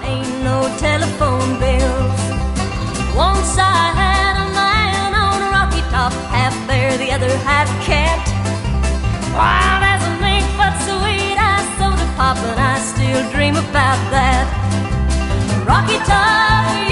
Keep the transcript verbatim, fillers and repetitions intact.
ain't no telephone bills. Once I had a man on a rocky top, half bear, the other half cat. Wild as a mink, but sweet as soda pop, and I still dream about that. Rocky Top.